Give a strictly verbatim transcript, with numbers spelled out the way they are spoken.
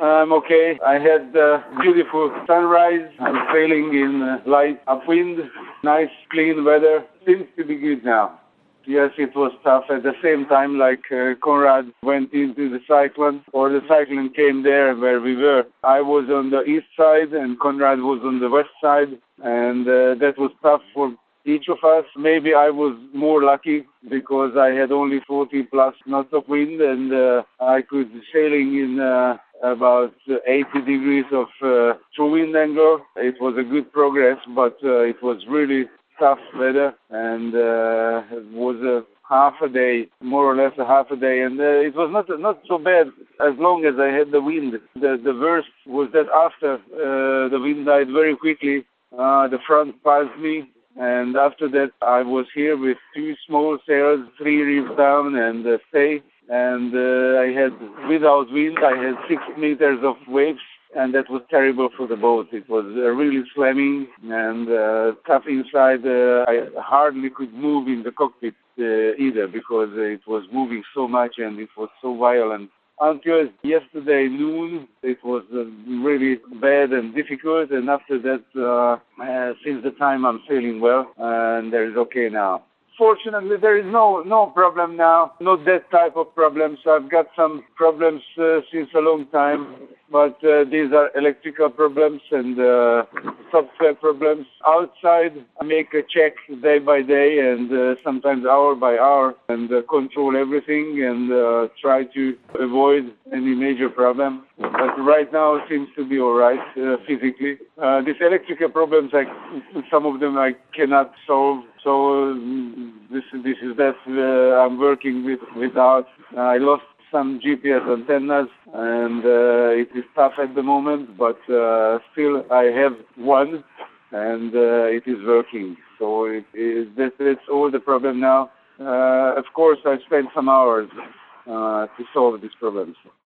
I'm okay. I had a beautiful sunrise. I'm sailing in uh, light upwind. Nice, clean weather. Seems to be good now. Yes, it was tough. At the same time, like uh, Conrad went into the cyclone, or the cyclone came there where we were. I was on the east side and Conrad was on the west side, and uh, that was tough for each of us. Maybe I was more lucky because I had only forty plus knots of wind, and uh, I could sailing in uh, about eighty degrees of uh, true wind angle. It was a good progress, but uh, it was really tough weather, and uh, it was a half a day, more or less a half a day, and uh, it was not not so bad as long as I had the wind. The the worst was that after uh, the wind died very quickly, uh, the front passed me, and after that I was here with two small sails, three reefs down and a stay, and uh, I had, without wind, I had six meters of waves. And that was terrible for the boat. It was uh, really slamming and uh, tough inside. Uh, I hardly could move in the cockpit uh, either because it was moving so much and it was so violent. Until yesterday noon, it was uh, really bad and difficult. And after that, uh, uh, since the time I'm sailing well, and there is okay now. Fortunately, there is no no problem now, not that type of problem. So I've got some problems uh, since a long time, but uh, these are electrical problems and uh, software problems. Outside, I make a check day by day and uh, sometimes hour by hour and uh, control everything and uh, try to avoid any major problem. But right now it seems to be all right uh, physically. Uh, these electrical problems, I, some of them I cannot solve. So uh, this this is that uh, I'm working with without. I lost some G P S antennas, and uh, it is tough at the moment. But uh, still, I have one, and uh, it is working. So it is that, that's all the problem now. Uh, of course, I spent some hours uh, to solve these problems.